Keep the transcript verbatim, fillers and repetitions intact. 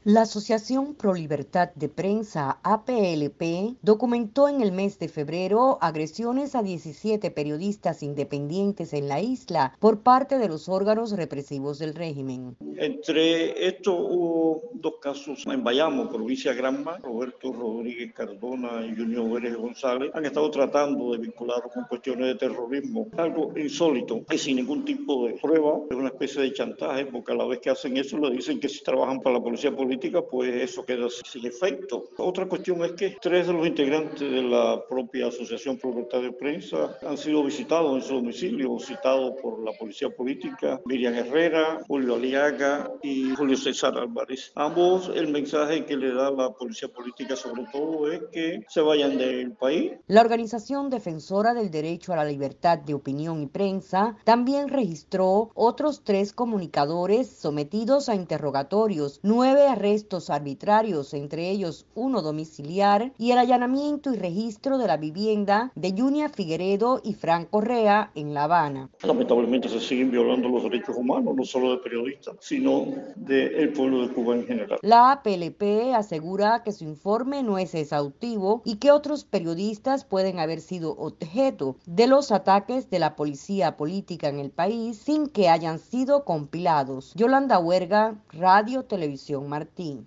La Asociación Pro Libertad de Prensa, A P L P, documentó en el mes de febrero agresiones a diecisiete periodistas independientes en la isla por parte de los órganos represivos del régimen. Entre estos hubo dos casos en Bayamo, provincia de Granma. Roberto Rodríguez Cardona y Junior Vélez González han estado tratando de vincularlo con cuestiones de terrorismo, algo insólito y sin ningún tipo de prueba. Es una especie de chantaje, porque a la vez que hacen eso le dicen que si trabajan para la policía política, pues eso queda sin efecto. Otra cuestión es que tres de los integrantes de la propia Asociación Pro Libertad de Prensa han sido visitados en su domicilio, citados por la policía política: Miriam Herrera, Julio Aliaga y Julio César Álvarez. Ambos, el mensaje que le da la policía política sobre todo es que se vayan del país. La organización defensora del derecho a la libertad de opinión y prensa también registró otros tres comunicadores sometidos a interrogatorios, nueve arrestos arbitrarios, entre ellos uno domiciliar, y el allanamiento y registro de la vivienda de Yunia Figueredo y Fran Correa en La Habana. Lamentablemente se siguen violando los derechos humanos, no solo de periodistas, sino del pueblo de Cuba en general. La A P L P asegura que su informe no es exhaustivo y que otros periodistas pueden haber sido objeto de los ataques de la policía política en el país sin que hayan sido compilados. Yolanda Huerga, Radio Televisión Martín.